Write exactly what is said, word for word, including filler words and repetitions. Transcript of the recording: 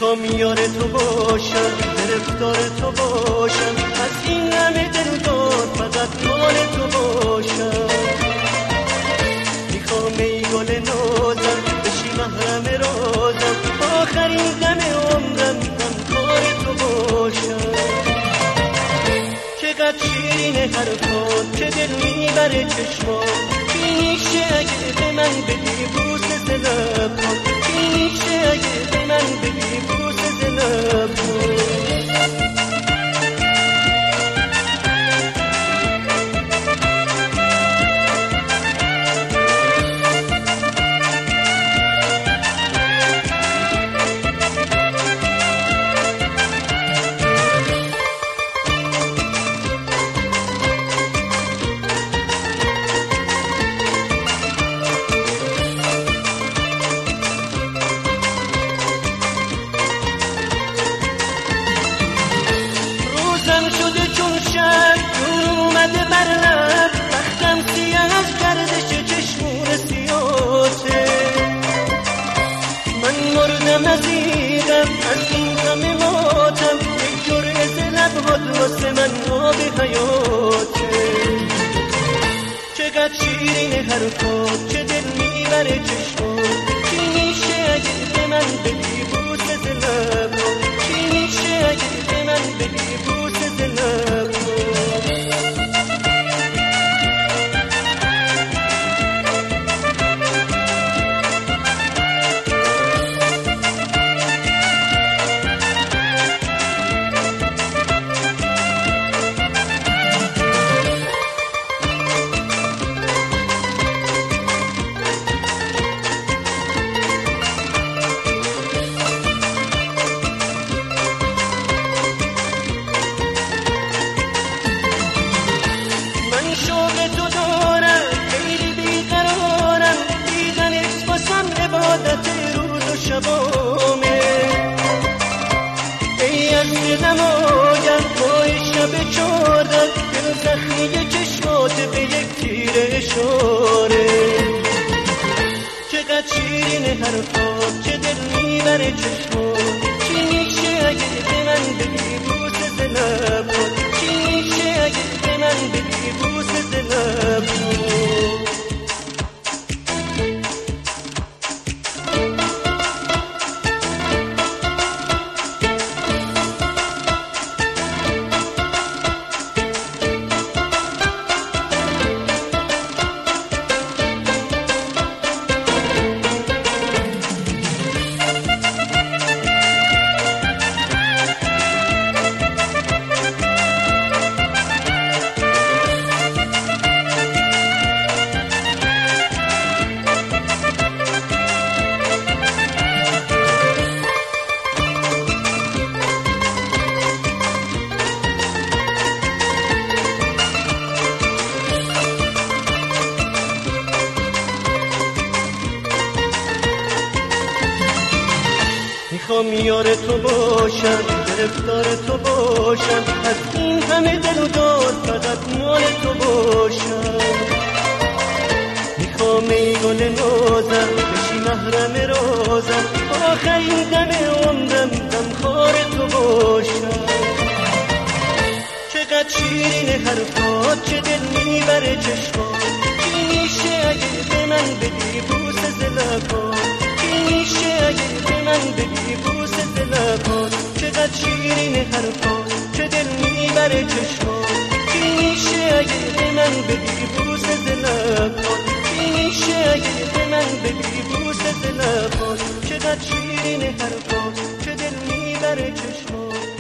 میخوام یار تو باشم، گرفتار تو باشم، از این همه دلدار فقط مال تو باشم. میخوام ای گل نازم بشی محرم رازم، آخرین دم عمرم غمخوار تو باشم. چقدر شیرینه حرفات، چه دل میبره چشمات، چی میشه اگه به من بدی بوسه ز لبات، چی میشه اگه به من بدی بوسه ز لبات. شده چون شب جون اومده بر لب، بختم سیاه از گردش چشمون سیاته. من مردم از ایغم از این غم ماتم، یک جرعه ز لبهات واسه من آب حیاته. چقدر شیرین حرفات، چه دل میبره چشمات، چی میشه اگه به من بدی بوسه ز لبات، چی میشه اگه به من بدی بوسه ز لبات. شبامه ای از دلم آگم پای شب چاردن، دل زخمی چشمات به یک تیر اشاره. چقدر شیرین حرفات، چه دل میبره چشمات، چی میشه اگه به من بدی بوسه ز لبات، چی میشه اگه به من بدی بوسه ز لبات. میخوام یار تو باشم، گرفتار تو باشم، از این همه دل و داد فقط مال تو باشم. میخوام ای گل نازم بشی محرم رازم، آخرین دم عمرم غمخوار تو باشم. چقدر شیرین حرفات، چه دل میبره چشمات، چی میشه اگه به من بدی بوسه ز لبات، چی میشه اگه به من بدی بوسه ز لبات. چقدر شیرین حرفات، چه دل میبره چشمات، چی میشه اگه به من بدی بوسه ز لبات، چی میشه اگه به من بدی بوسه ز لبات. چقدر شیرین حرفات، چه دل میبره چشمات.